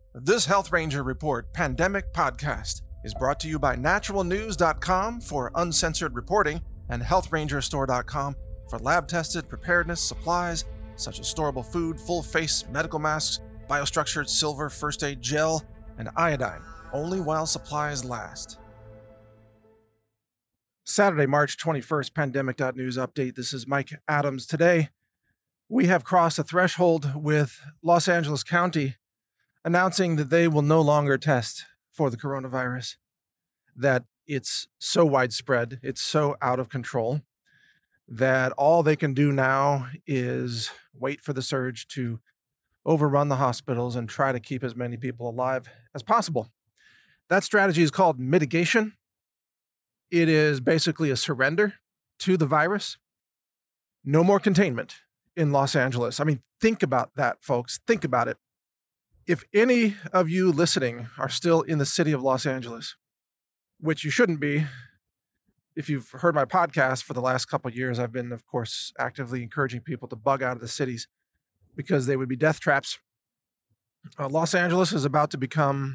This Health Ranger Report Pandemic Podcast is brought to you by naturalnews.com for uncensored reporting and healthrangerstore.com for lab-tested preparedness supplies such as storable food, full-face medical masks, biostructured silver first aid gel, and iodine, only while supplies last. Saturday, March 21st, Pandemic.News update. This is Mike Adams. Today, we have crossed a threshold with Los Angeles County announcing that they will no longer test for the coronavirus, that it's so widespread, it's so out of control, that all they can do now is wait for the surge to overrun the hospitals and try to keep as many people alive as possible. That strategy is called mitigation. It is basically a surrender to the virus. No more containment in Los Angeles. I mean, think about that, folks. Think about it. If any of you listening are still in the city of Los Angeles, which you shouldn't be, if you've heard my podcast for the last couple of years, I've been, of course, actively encouraging people to bug out of the cities because they would be death traps. Los Angeles is about to become,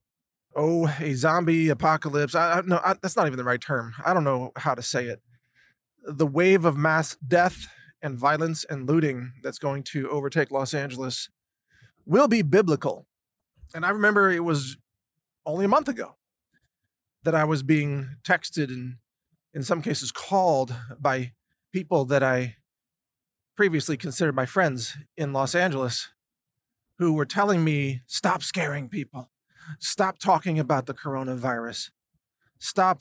a zombie apocalypse. That's not even the right term. I don't know how to say it. The wave of mass death and violence and looting that's going to overtake Los Angeles will be biblical. And I remember it was only a month ago that I was being texted and in some cases called by people that I previously considered my friends in Los Angeles who were telling me, stop scaring people. Stop talking about the coronavirus. Stop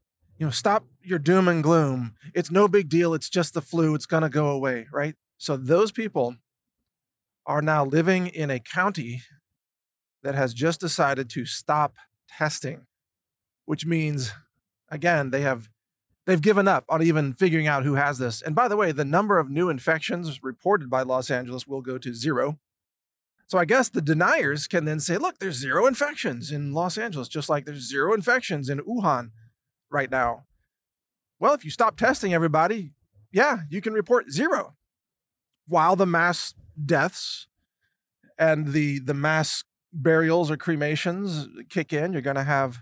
your doom and gloom. It's no big deal. It's just the flu. It's going to go away, right? So those people are now living in a county that has just decided to stop testing, which means, again, they've given up on even figuring out who has this. And by the way, the number of new infections reported by Los Angeles will go to 0. So I guess the deniers can then say, look, there's 0 infections in Los Angeles, just like there's 0 infections in Wuhan right now. Well, if you stop testing everybody, yeah, you can report 0. While the mass deaths and the mass burials or cremations kick in, you're going to have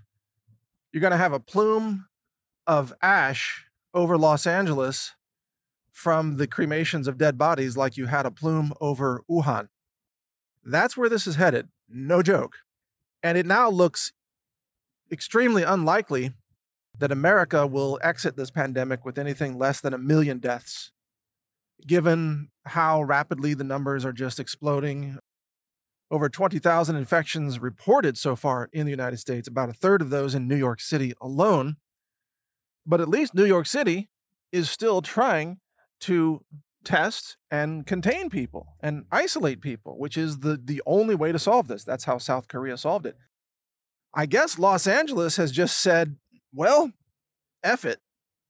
a plume of ash over Los Angeles from the cremations of dead bodies like you had a plume over Wuhan. That's where this is headed. No joke. And it now looks extremely unlikely that America will exit this pandemic with anything less than 1 million deaths, given how rapidly the numbers are just exploding. Over 20,000 infections reported so far in the United States, about a third of those in New York City alone. But at least New York City is still trying to test and contain people and isolate people, which is the only way to solve this. That's how South Korea solved it. I guess Los Angeles has just said, well, F it.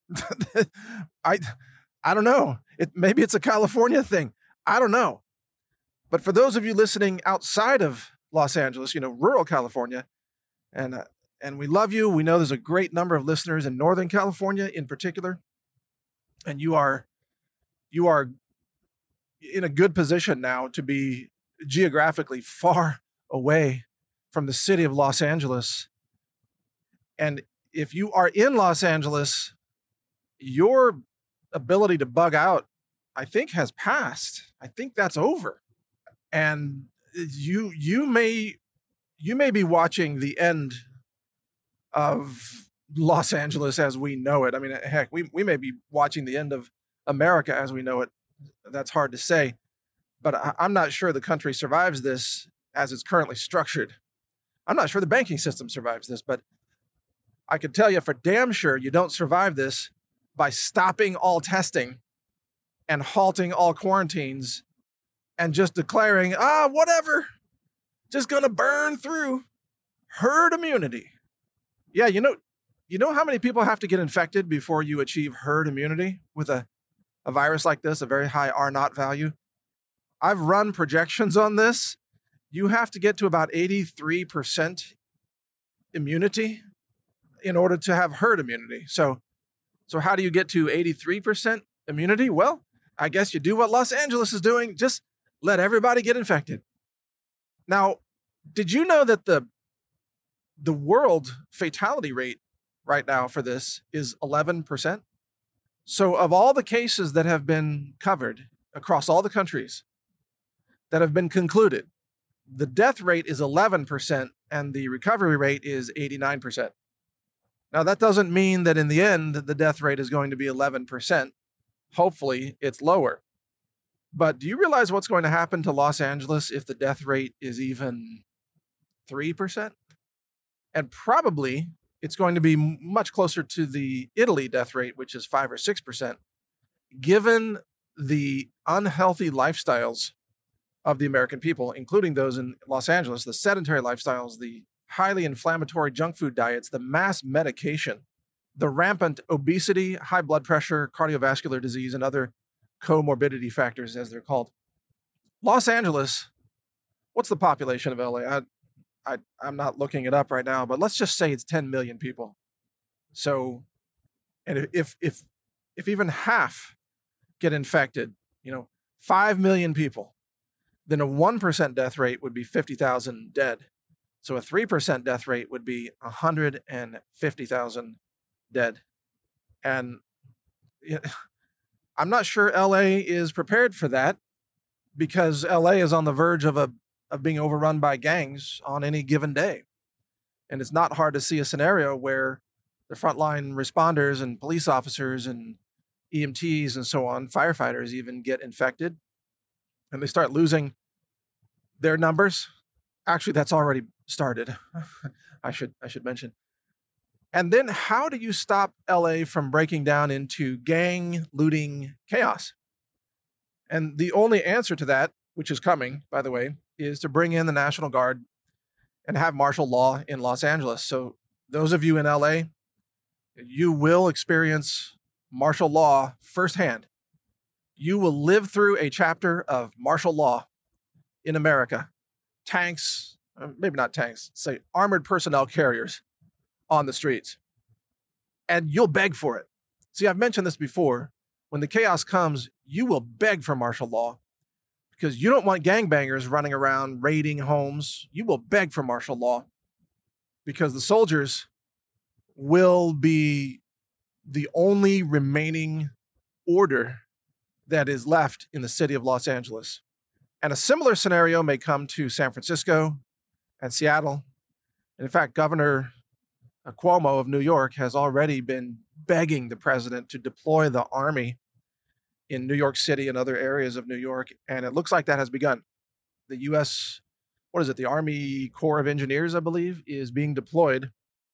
I don't know. Maybe it's a California thing. I don't know. But for those of you listening outside of Los Angeles, rural California, and we love you. We know there's a great number of listeners in Northern California in particular, and you are in a good position now to be geographically far away from the city of Los Angeles. And if you are in Los Angeles, your ability to bug out, I think, has passed. I think that's over. And you may be watching the end of Los Angeles as we know it. I mean, heck, we may be watching the end of America as we know it. That's hard to say. But I'm not sure the country survives this as it's currently structured. I'm not sure the banking system survives this, but I can tell you for damn sure you don't survive this by stopping all testing and halting all quarantines and just declaring, whatever, just gonna burn through herd immunity. Yeah, you know how many people have to get infected before you achieve herd immunity with a virus like this, a very high R0 value? I've run projections on this. You have to get to about 83% immunity in order to have herd immunity. So how do you get to 83% immunity? Well, I guess you do what Los Angeles is doing. Just let everybody get infected. Now, Did you know that the world fatality rate right now for this is 11%? So of all the cases that have been covered across all the countries that have been concluded, the death rate is 11% and the recovery rate is 89%. Now, that doesn't mean that in the end, the death rate is going to be 11%. Hopefully, it's lower. But do you realize what's going to happen to Los Angeles if the death rate is even 3%? And probably it's going to be much closer to the Italy death rate, which is 5 or 6%, given the unhealthy lifestyles of the American people, including those in Los Angeles, the sedentary lifestyles, the highly inflammatory junk food diets, the mass medication, the rampant obesity, high blood pressure, cardiovascular disease, and other comorbidity factors, as they're called. Los Angeles, what's the population of LA? I'm not looking it up right now, but let's just say it's 10 million people. So, and if even half get infected, 5 million people, then a 1% death rate would be 50,000 dead. So a 3% death rate would be 150,000 dead. And I'm not sure LA is prepared for that, because LA is on the verge of being overrun by gangs on any given day. And it's not hard to see a scenario where the frontline responders and police officers and EMTs and so on, firefighters even, get infected and they start losing their numbers. Actually, that's already started. I should mention. And then how do you stop LA from breaking down into gang looting chaos? And the only answer to that, which is coming, by the way, is to bring in the National Guard and have martial law in Los Angeles. So those of you in LA, you will experience martial law firsthand. You will live through a chapter of martial law in America. Tanks, maybe not tanks, say armored personnel carriers on the streets. And you'll beg for it. See, I've mentioned this before. When the chaos comes, you will beg for martial law because you don't want gangbangers running around raiding homes. You will beg for martial law because the soldiers will be the only remaining order that is left in the city of Los Angeles. And a similar scenario may come to San Francisco and Seattle. And in fact, Governor Cuomo of New York has already been begging the president to deploy the army in New York City and other areas of New York. And it looks like that has begun. The U.S., the Army Corps of Engineers, I believe, is being deployed.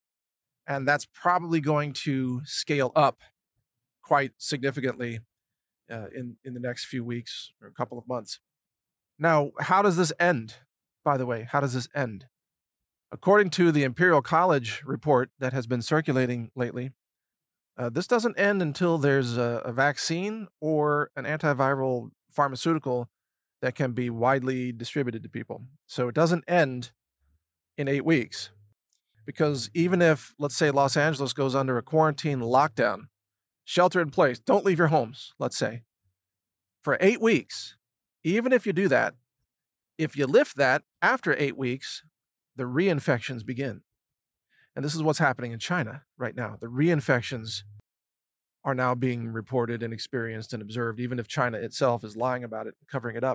And that's probably going to scale up quite significantly in the next few weeks or a couple of months. Now, how does this end? By the way, how does this end? According to the Imperial College report that has been circulating lately, this doesn't end until there's a vaccine or an antiviral pharmaceutical that can be widely distributed to people. So it doesn't end in 8 weeks. Because even if, let's say, Los Angeles goes under a quarantine lockdown, shelter in place, don't leave your homes, let's say, for 8 weeks, even if you do that, if you lift that after 8 weeks, the reinfections begin. And this is what's happening in China right now. The reinfections are now being reported and experienced and observed, even if China itself is lying about it, covering it up.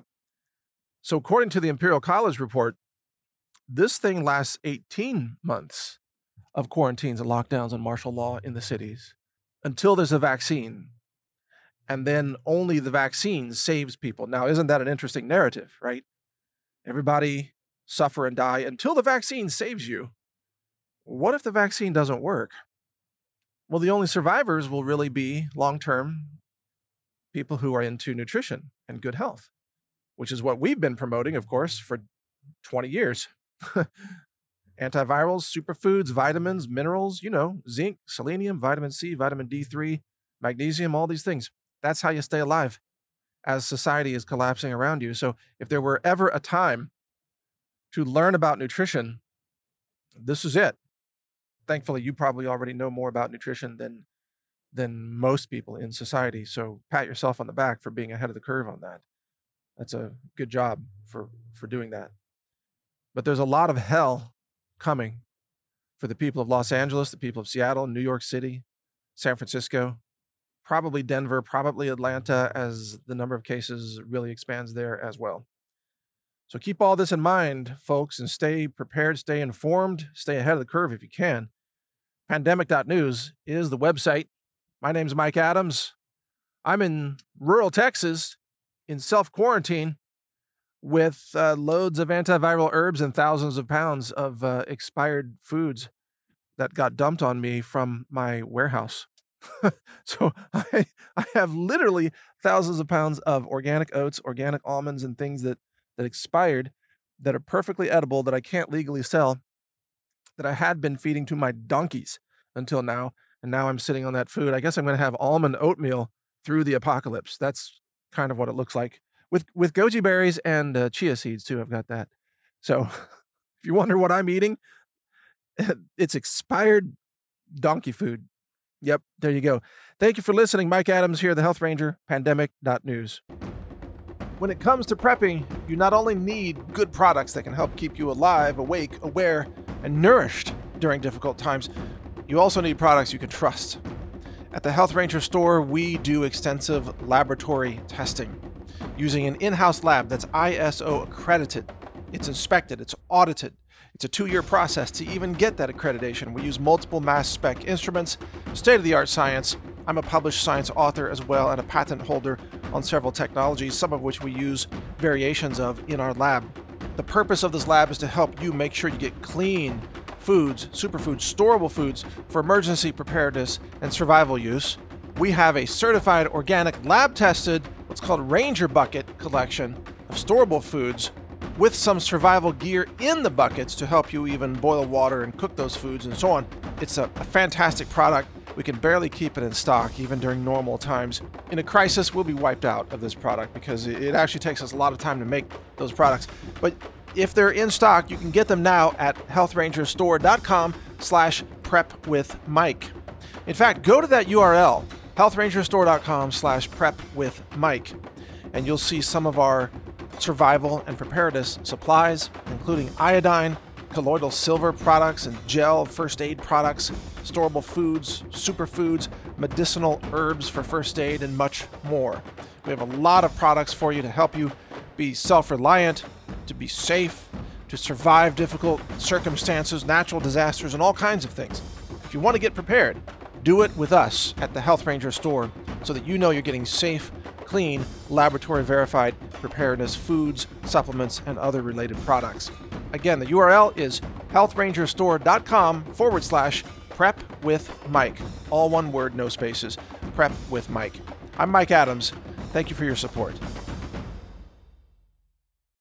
So according to the Imperial College report, this thing lasts 18 months of quarantines and lockdowns and martial law in the cities until there's a vaccine. And then only the vaccine saves people. Now, isn't that an interesting narrative, right? Everybody suffer and die until the vaccine saves you. What if the vaccine doesn't work? Well, the only survivors will really be long-term people who are into nutrition and good health, which is what we've been promoting, of course, for 20 years. Antivirals, superfoods, vitamins, minerals, zinc, selenium, vitamin C, vitamin D3, magnesium, all these things. That's how you stay alive as society is collapsing around you. So if there were ever a time to learn about nutrition, this is it. Thankfully, you probably already know more about nutrition than most people in society. So pat yourself on the back for being ahead of the curve on that. That's a good job for doing that. But there's a lot of hell coming for the people of Los Angeles, the people of Seattle, New York City, San Francisco, probably Denver, probably Atlanta, as the number of cases really expands there as well. So keep all this in mind, folks, and stay prepared, stay informed, stay ahead of the curve if you can. Pandemic.news is the website. My name's Mike Adams. I'm in rural Texas in self-quarantine with loads of antiviral herbs and thousands of pounds of expired foods that got dumped on me from my warehouse. So I have literally thousands of pounds of organic oats, organic almonds, and things that expired that are perfectly edible that I can't legally sell, that I had been feeding to my donkeys until now. And now I'm sitting on that food. I guess I'm going to have almond oatmeal through the apocalypse. That's kind of what it looks like. With goji berries and chia seeds too. I've got that. So if you wonder what I'm eating, it's expired donkey food. Yep, there you go. Thank you for listening. Mike Adams here, the Health Ranger, Pandemic.news. When it comes to prepping, you not only need good products that can help keep you alive, awake, aware, and nourished during difficult times, you also need products you can trust. At the Health Ranger store, we do extensive laboratory testing using an in-house lab that's ISO accredited. It's inspected, it's audited. It's a 2-year process to even get that accreditation. We use multiple mass spec instruments, state-of-the-art science. I'm a published science author as well and a patent holder on several technologies, some of which we use variations of in our lab. The purpose of this lab is to help you make sure you get clean foods, superfoods, storable foods for emergency preparedness and survival use. We have a certified organic lab-tested, what's called Ranger Bucket collection of storable foods with some survival gear in the buckets to help you even boil water and cook those foods and so on. It's a fantastic product. We can barely keep it in stock even during normal times. In a crisis, we'll be wiped out of this product because it actually takes us a lot of time to make those products. But if they're in stock, you can get them now at healthrangerstore.com/prepwithmike. In fact, go to that URL, healthrangerstore.com/prepwithmike, and you'll see some of our survival and preparedness supplies, including iodine, colloidal silver products and gel first aid products, storable foods, superfoods, medicinal herbs for first aid, and much more. We have a lot of products for you to help you be self-reliant, to be safe, to survive difficult circumstances, natural disasters, and all kinds of things. If you want to get prepared, do it with us at the Health Ranger store so that you know you're getting safe, clean, laboratory-verified preparedness foods, supplements, and other related products. Again, the URL is healthrangerstore.com/prepwithmike. All one word, no spaces. Prep with Mike. I'm Mike Adams. Thank you for your support.